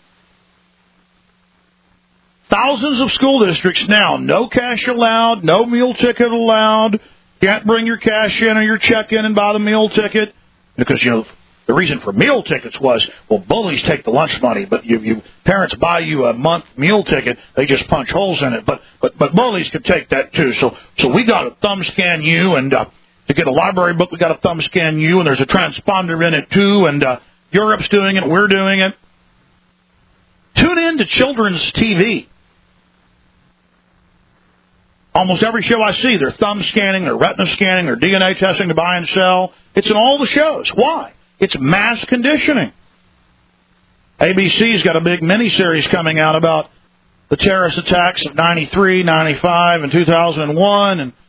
of school districts now, no cash allowed, no meal ticket allowed. Can't bring your cash in or your check in and buy the meal ticket. Because, the reason for meal tickets was, well, bullies take the lunch money, but you parents buy you a month meal ticket, they just punch holes in it. But bullies could take that too. So we got to thumb scan you, and to get a library book, we got to thumb scan you, and there's a transponder in it too, and Europe's doing it, we're doing it. Tune in to children's TV. Almost every show I see, they're thumb scanning, they're retina scanning, they're DNA testing to buy and sell. It's in all the shows. Why? It's mass conditioning. ABC's got a big miniseries coming out about the terrorist attacks of 93, 95, and 2001. And,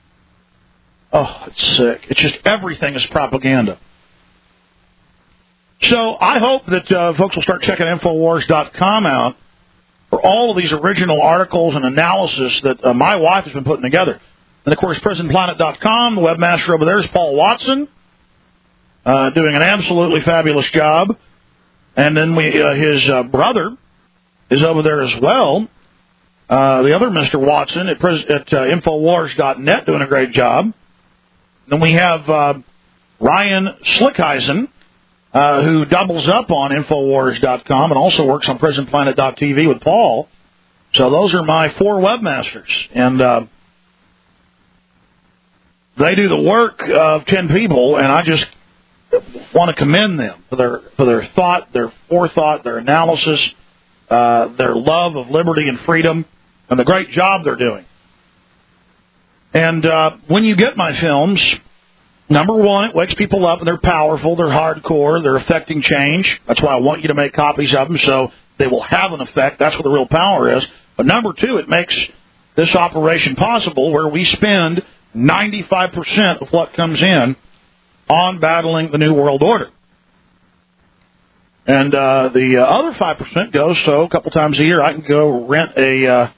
it's sick. It's just everything is propaganda. So I hope that folks will start checking Infowars.com out for all of these original articles and analysis that my wife has been putting together. And, of course, PrisonPlanet.com, the webmaster over there is Paul Watson, doing an absolutely fabulous job. And then his brother is over there as well. The other Mr. Watson at Infowars.net doing a great job. Then we have Ryan Slickeisen, who doubles up on Infowars.com and also works on PrisonPlanet.tv with Paul. So those are my 4 webmasters. And they do the work of 10 people, and I just want to commend them for their thought, their forethought, their analysis, their love of liberty and freedom, and the great job they're doing. And when you get my films, number one, it wakes people up, and they're powerful, they're hardcore, they're affecting change. That's why I want you to make copies of them so they will have an effect. That's what the real power is. But number two, it makes this operation possible where we spend 95% of what comes in on battling the New World Order. And the other 5% goes so a couple times a year I can go rent a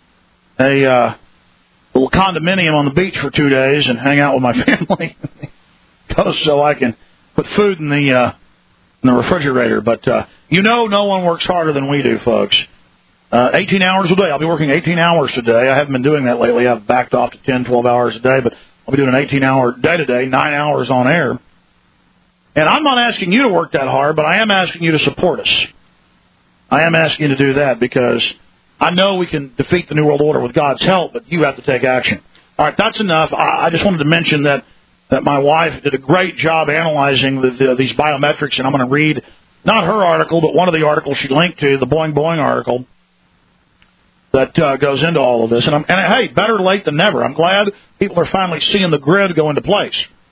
little condominium on the beach for 2 days and hang out with my family. Goes so I can put food in the refrigerator. But no one works harder than we do, folks. 18 hours a day. I'll be working 18 hours today. I haven't been doing that lately. I've backed off to 10, 12 hours a day, but I'll be doing an 18-hour day today, 9 hours on air. And I'm not asking you to work that hard, but I am asking you to support us. I am asking you to do that because I know we can defeat the New World Order with God's help, but you have to take action. All right, that's enough. I just wanted to mention that my wife did a great job analyzing these biometrics, and I'm going to read not her article, but one of the articles she linked to, the Boing Boing article, that goes into all of this. And hey, better late than never. I'm glad people are finally seeing the grid go into place.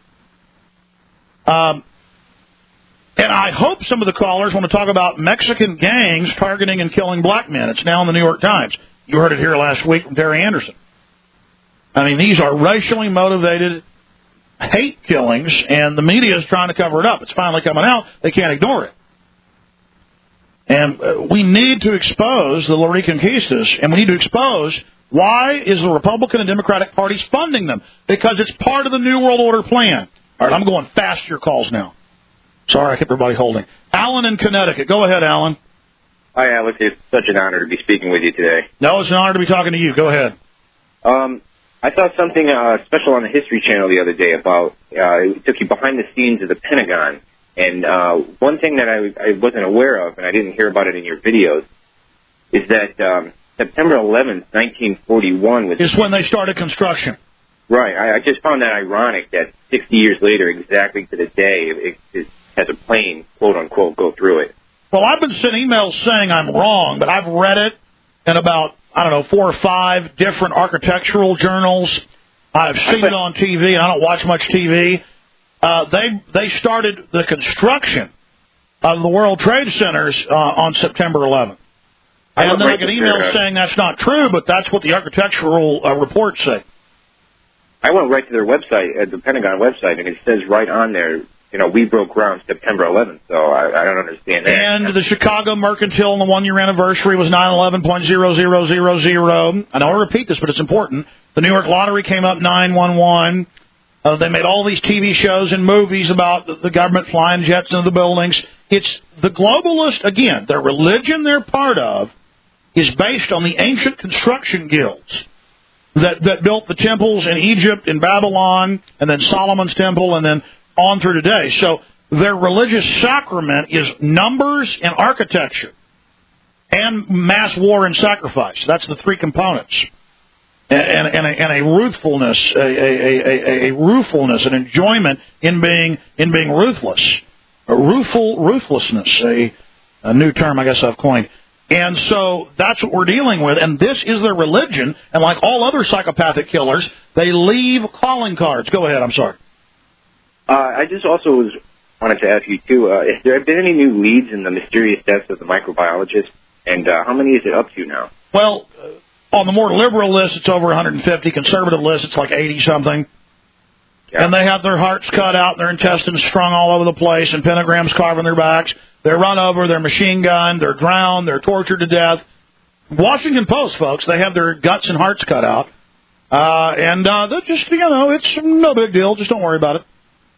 And I hope some of the callers want to talk about Mexican gangs targeting and killing black men. It's now in the New York Times. You heard it here last week from Terry Anderson. I mean, these are racially motivated hate killings, and the media is trying to cover it up. It's finally coming out. They can't ignore it. And we need to expose the La Reconquistas, and we need to expose why is the Republican and Democratic parties funding them? Because it's part of the New World Order plan. All right, I'm going fast to your calls now. Sorry, I kept everybody holding. Alan in Connecticut. Go ahead, Alan. Hi, Alex. It's such an honor to be speaking with you today. No, it's an honor to be talking to you. Go ahead. I saw something special on the History Channel the other day about, it took you behind the scenes of the Pentagon. And one thing that I wasn't aware of, and I didn't hear about it in your videos, is that September 11th, 1941 was... is when they started construction. Right. I just found that ironic that 60 years later, exactly to the day, it has a plane, quote-unquote, go through it. Well, I've been sending emails saying I'm wrong, but I've read it in about, 4 or 5 different architectural journals. I've seen it on TV, and I don't watch much TV. They started the construction of the World Trade Centers on September 11th. And then I get emails saying that's not true, but that's what the architectural reports say. I went right to their website, the Pentagon website, and it says right on there, we broke ground September 11th, so I don't understand that. And the Chicago Mercantile on the 1-year anniversary was 9/11.0000. I know I repeat this, but it's important. The New York Lottery came up 9/11. They made all these TV shows and movies about the government flying jets into the buildings. It's the globalist, again, their religion they're part of is based on the ancient construction guilds that built the temples in Egypt, in Babylon, and then Solomon's temple, and then on through today. So their religious sacrament is numbers and architecture and mass war and sacrifice. That's the 3 components. And a ruthfulness, a ruefulness, an enjoyment in being ruthless. Ruthlessness, a new term I guess I've coined. And so that's what we're dealing with, and this is their religion. And like all other psychopathic killers, they leave calling cards. Go ahead, I'm sorry. I just also wanted to ask you, too, if there have been any new leads in the mysterious deaths of the microbiologist, and how many is it up to now? Well, on the more liberal list, it's over 150. Conservative list, it's like 80-something. Yeah. And they have their hearts cut out, their intestines strung all over the place, and pentagrams carved on their backs. They're run over, they're machine gunned, they're drowned, they're tortured to death. Washington Post, folks, they have their guts and hearts cut out. And they're just, it's no big deal. Just don't worry about it.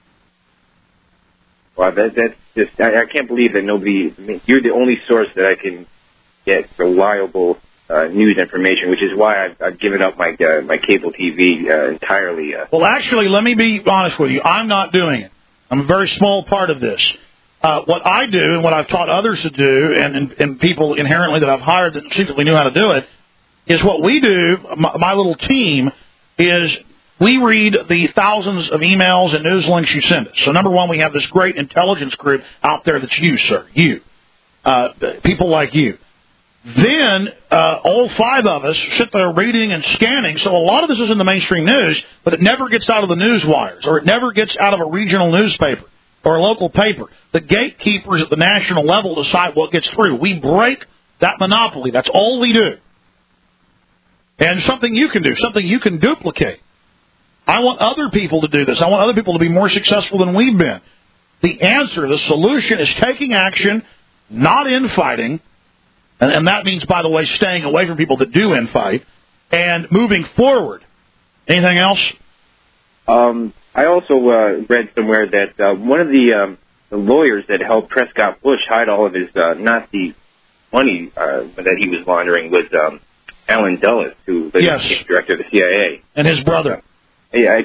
Well, that's just, I can't believe that you're the only source that I can get reliable news information, which is why I've given up my cable TV entirely. Well, actually, let me be honest with you. I'm not doing it. I'm a very small part of this. What I do and what I've taught others to do, and people inherently that I've hired that secretly knew how to do it, is what we do, my little team, is we read the thousands of emails and news links you send us. So, number one, we have this great intelligence group out there that's you, sir, you, people like you. Then all five of us sit there reading and scanning. So a lot of this is in the mainstream news, but it never gets out of the news wires, or it never gets out of a regional newspaper or a local paper. The gatekeepers at the national level decide what gets through. We break that monopoly. That's all we do. And something you can do, something you can duplicate. I want other people to do this. I want other people to be more successful than we've been. The answer, the solution is taking action, not infighting. And that means, by the way, staying away from people that do infight and moving forward. Anything else? I also read somewhere that one of the lawyers that helped Prescott Bush hide all of his Nazi money that he was laundering was Alan Dulles, who was the director of the CIA. And his brother. I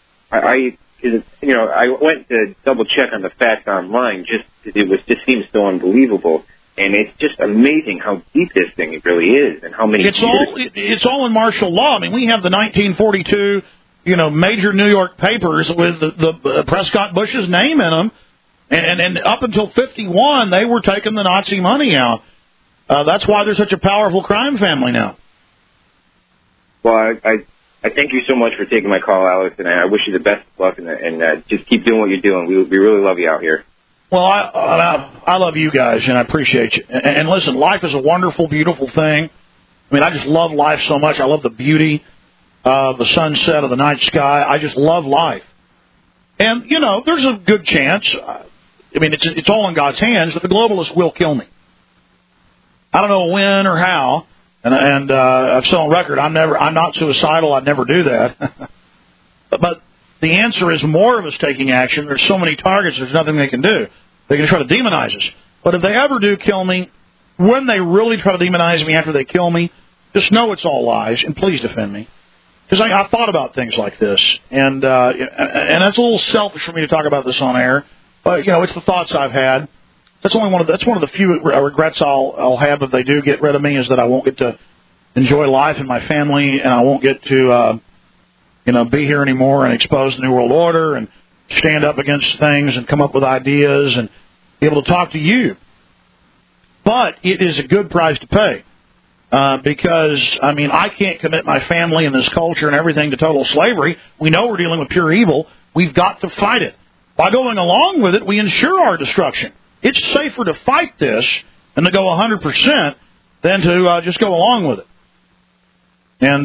went to double check on the facts online. Just seems so unbelievable. And it's just amazing how deep this thing really is, and how many. It's all in martial law. I mean, we have the 1942, major New York papers with the Prescott Bush's name in them, and up until 51, they were taking the Nazi money out. That's why there's such a powerful crime family now. Well, I thank you so much for taking my call, Alex, and I wish you the best of luck, and just keep doing what you're doing. We really love you out here. Well, I love you guys, and I appreciate you. And listen, life is a wonderful, beautiful thing. I mean, I just love life so much. I love the beauty of the sunset, of the night sky. I just love life. And, there's a good chance, it's all in God's hands, that the globalists will kill me. I don't know when or how, and I've said on record, I'm not suicidal. I'd never do that. But the answer is more of us taking action. There's so many targets, there's nothing they can do. They can try to demonize us. But if they ever do kill me, when they really try to demonize me after they kill me, just know it's all lies, and please defend me. Because I thought about things like this, and it's a little selfish for me to talk about this on air. But, it's the thoughts I've had. That's one of the few regrets I'll have if they do get rid of me, is that I won't get to enjoy life and my family, and I won't get to be here anymore and expose the New World Order and stand up against things and come up with ideas and be able to talk to you. But it is a good price to pay because, I can't commit my family and this culture and everything to total slavery. We know we're dealing with pure evil. We've got to fight it. By going along with it, we ensure our destruction. It's safer to fight this and to go 100% than to just go along with it. And,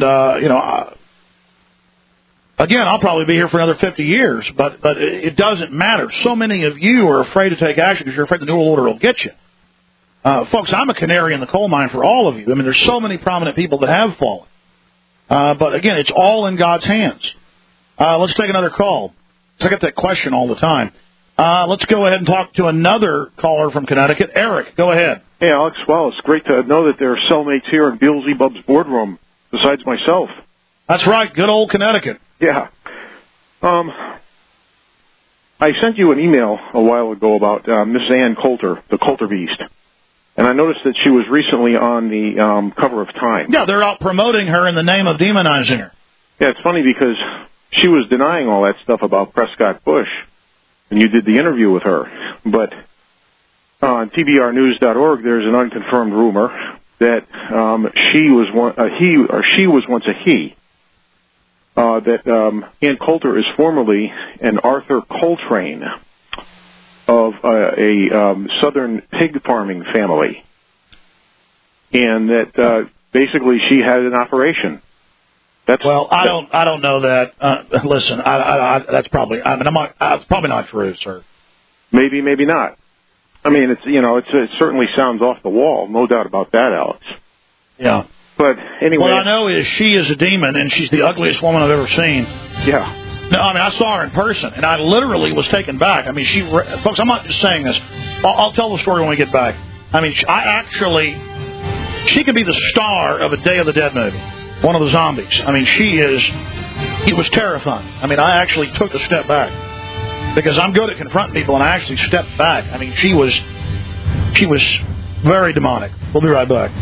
again, I'll probably be here for another 50 years, but it doesn't matter. So many of you are afraid to take action because you're afraid the New World Order will get you. Folks, I'm a canary in the coal mine for all of you. There's so many prominent people that have fallen. But, again, it's all in God's hands. Let's take another call. I get that question all the time. Let's go ahead and talk to another caller from Connecticut. Eric, go ahead. Hey, Alex. Well, it's great to know that there are cellmates here in Beelzebub's boardroom besides myself. That's right. Good old Connecticut. Yeah. I sent you an email a while ago about Miss Ann Coulter, the Coulter Beast. And I noticed that she was recently on the cover of Time. Yeah, they're out promoting her in the name of demonizing her. Yeah, it's funny because she was denying all that stuff about Prescott Bush, and you did the interview with her. But on tbrnews.org, there's an unconfirmed rumor that she was once a he. That Ann Coulter is formerly an Arthur Coltrane of a southern pig farming family, and that basically she had an operation. I don't know that. Listen, that's probably. It's probably not true, sir. Maybe not. I mean, it certainly sounds off the wall, no doubt about that, Alex. Yeah. But anyway, what I know is she is a demon, and she's the ugliest woman I've ever seen. Yeah. No, I mean, I saw her in person, and I literally was taken back. I mean, folks, I'm not just saying this. I'll tell the story when we get back. I mean, she could be the star of a Day of the Dead movie, one of the zombies. I mean, it was terrifying. I mean, I actually took a step back because I'm good at confronting people, and I actually stepped back. I mean, she was very demonic. We'll be right back.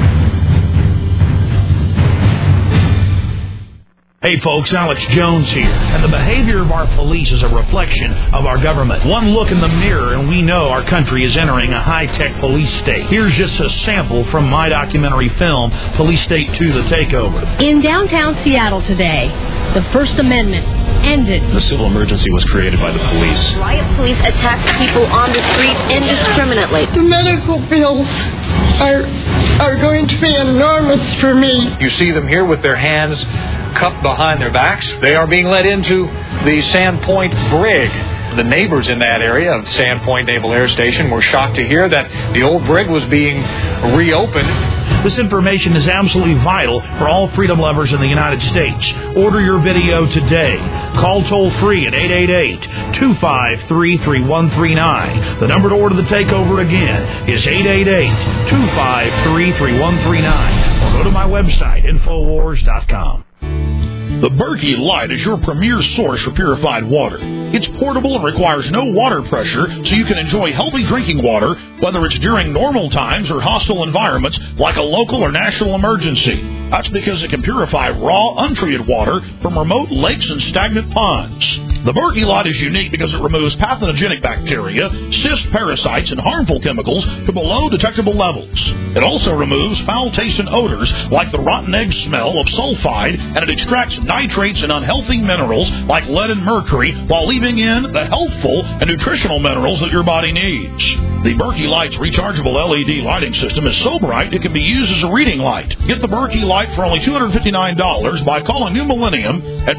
Hey folks, Alex Jones here, and the behavior of our police is a reflection of our government. One look in the mirror and we know our country is entering a high-tech police state. Here's just a sample from my documentary film, Police State 2: The Takeover. In downtown Seattle today, the First Amendment ended. The civil emergency was created by the police. Riot police attacked people on the street indiscriminately. The medical bills are going to be enormous for me. You see them here with their hands cupped behind their backs. They are being led into the Sandpoint brig. The neighbors in that area of Sandpoint Naval Air Station were shocked to hear that the old brig was being reopened. This information is absolutely vital for all freedom lovers in the United States. Order your video today. Call toll-free at 888-253-3139. The number to order the takeover again is 888-253-3139. Or go to my website, Infowars.com. The Berkey Light is your premier source for purified water. It's portable and requires no water pressure, so you can enjoy healthy drinking water, whether it's during normal times or hostile environments like a local or national emergency. That's because it can purify raw, untreated water from remote lakes and stagnant ponds. The Berkey Light is unique because it removes pathogenic bacteria, cyst parasites, and harmful chemicals to below detectable levels. It also removes foul-tasting odors like the rotten egg smell of sulfide, and it extracts nitrates and unhealthy minerals like lead and mercury while leaving in the healthful and nutritional minerals that your body needs. The Berkey Light's rechargeable LED lighting system is so bright it can be used as a reading light. Get the Berkey Light for only $259 by calling New Millennium at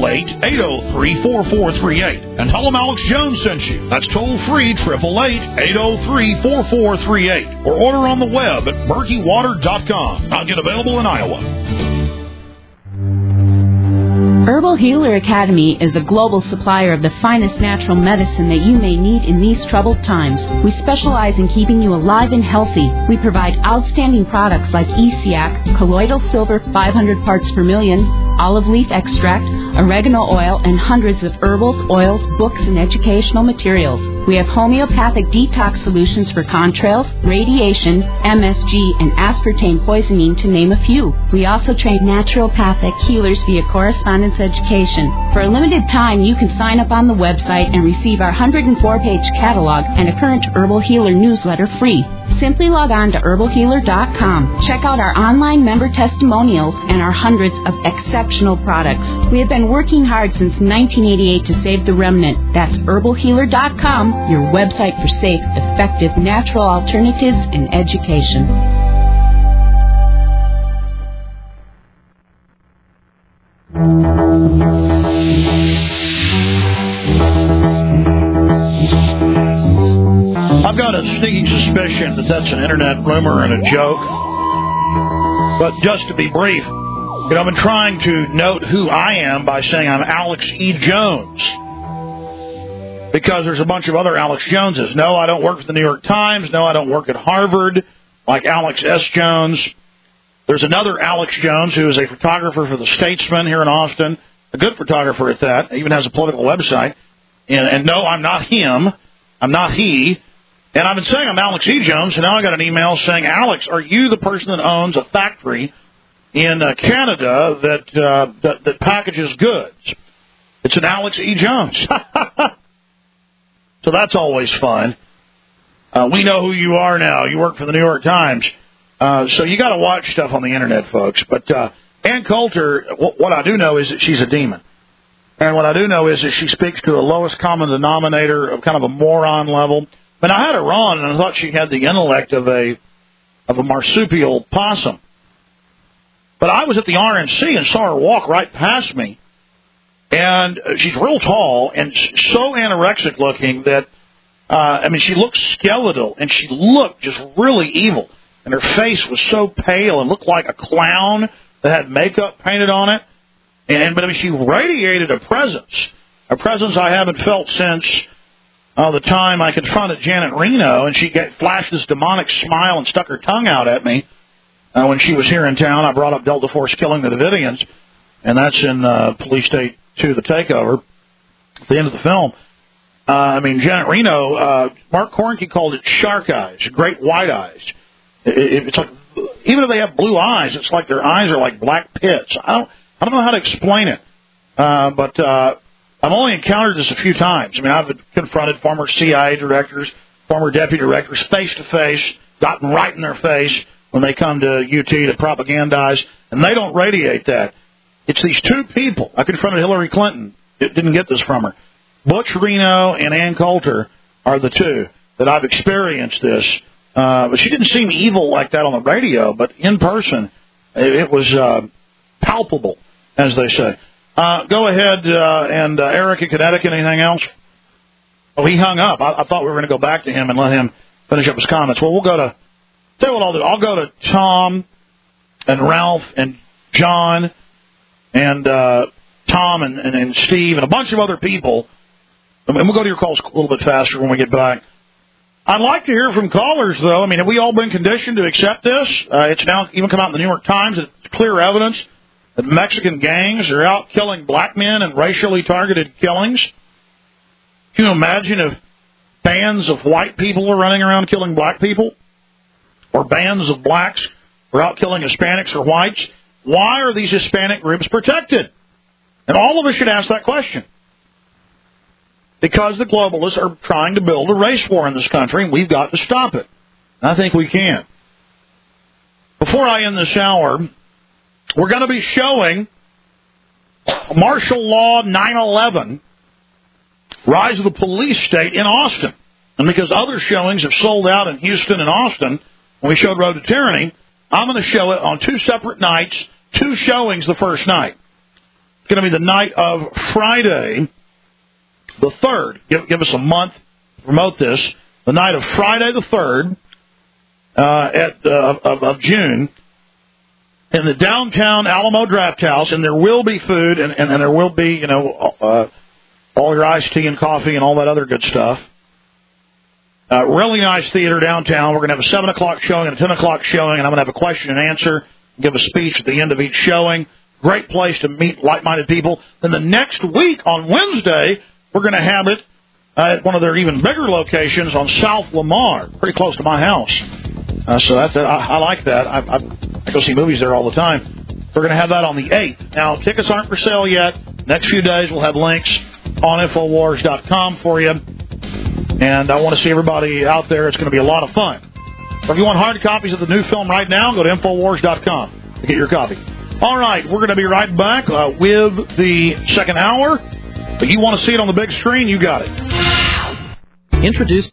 888-803-4438 and tell them Alex Jones sent you. That's toll-free 888-803-4438 or order on the web at berkeywater.com. Not yet available in Iowa. Herbal Healer Academy is the global supplier of the finest natural medicine that you may need in these troubled times. We specialize in keeping you alive and healthy. We provide outstanding products like ESEAC, colloidal silver 500 parts per million, olive leaf extract, oregano oil, and hundreds of herbals, oils, books, and educational materials. We have homeopathic detox solutions for contrails, radiation, MSG, and aspartame poisoning, to name a few. We also train naturopathic healers via correspondence education. For a limited time, you can sign up on the website and receive our 104-page catalog and a current Herbal Healer newsletter free. Simply log on to herbalhealer.com. Check out our online member testimonials and our hundreds of exceptional products. We have been working hard since 1988 to save the remnant. That's herbalhealer.com, your website for safe, effective, natural alternatives and education. I've got a sneaking suspicion that that's an internet rumor and a joke. But just to be brief, I've been trying to note who I am by saying I'm Alex E. Jones. Because there's a bunch of other Alex Joneses. No, I don't work for the New York Times. No, I don't work at Harvard like Alex S. Jones. There's another Alex Jones who is a photographer for The Statesman here in Austin. A good photographer at that. Even has a political website. And no, I'm not him. I'm not he. And I've been saying I'm Alex E. Jones, and now I got an email saying, Alex, are you the person that owns a factory in Canada that packages goods? It's an Alex E. Jones. So that's always fun. We know who you are now. You work for the New York Times. So you got to watch stuff on the Internet, folks. But Ann Coulter, what I do know is that she's a demon. And what I do know is that she speaks to the lowest common denominator of kind of a moron level. But I had her on, and I thought she had the intellect of a marsupial possum. But I was at the RNC and saw her walk right past me. And she's real tall and so anorexic looking that, she looked skeletal, and she looked just really evil. And her face was so pale and looked like a clown that had makeup painted on it. But she radiated a presence I haven't felt since the time I confronted Janet Reno, and she flashed this demonic smile and stuck her tongue out at me when she was here in town. I brought up Delta Force killing the Davidians, and that's in Police State 2, The Takeover, at the end of the film. Janet Reno, Mark Kornke called it shark eyes, great white eyes. It's like, even if they have blue eyes, it's like their eyes are like black pits. I don't know how to explain it, but I've only encountered this a few times. I've confronted former CIA directors, former deputy directors face-to-face, gotten right in their face when they come to UT to propagandize, and they don't radiate that. It's these two people. I confronted Hillary Clinton. It didn't get this from her. Butch Reno and Ann Coulter are the two that I've experienced this. But she didn't seem evil like that on the radio, but in person, it was palpable, as they say. Go ahead, and Eric in Connecticut, anything else? Oh, he hung up. I thought we were going to go back to him and let him finish up his comments. Well, we'll go to, tell you what I'll do. I'll go to Tom and Ralph and John and Tom and Steve and a bunch of other people. And we'll go to your calls a little bit faster when we get back. I'd like to hear from callers, though. Have we all been conditioned to accept this? It's now even come out in the New York Times. It's clear evidence that Mexican gangs are out killing black men in racially targeted killings. Can you imagine if bands of white people are running around killing black people? Or bands of blacks are out killing Hispanics or whites? Why are these Hispanic groups protected? And all of us should ask that question. Because the globalists are trying to build a race war in this country, and we've got to stop it. I think we can. Before I end this hour, we're going to be showing Martial Law 9/11, Rise of the Police State in Austin. And because other showings have sold out in Houston and Austin, when we showed Road to Tyranny, I'm going to show it on two separate nights, two showings the first night. It's going to be the night of Friday the 3rd. Give us a month to promote this. The night of Friday the 3rd of June in the downtown Alamo Draft House, and there will be food, and there will be, all your iced tea and coffee and all that other good stuff. Really nice theater downtown. We're going to have a 7 o'clock showing and a 10 o'clock showing, and I'm going to have a question and answer, give a speech at the end of each showing. Great place to meet like-minded people. Then the next week, on Wednesday, we're going to have it at one of their even bigger locations on South Lamar, pretty close to my house. So that's I like that. I go see movies there all the time. We're going to have that on the 8th. Now, tickets aren't for sale yet. Next few days, we'll have links on Infowars.com for you. And I want to see everybody out there. It's going to be a lot of fun. So if you want hard copies of the new film right now, go to Infowars.com to get your copy. All right, we're going to be right back with the second hour. If you want to see it on the big screen, you got it. Introduce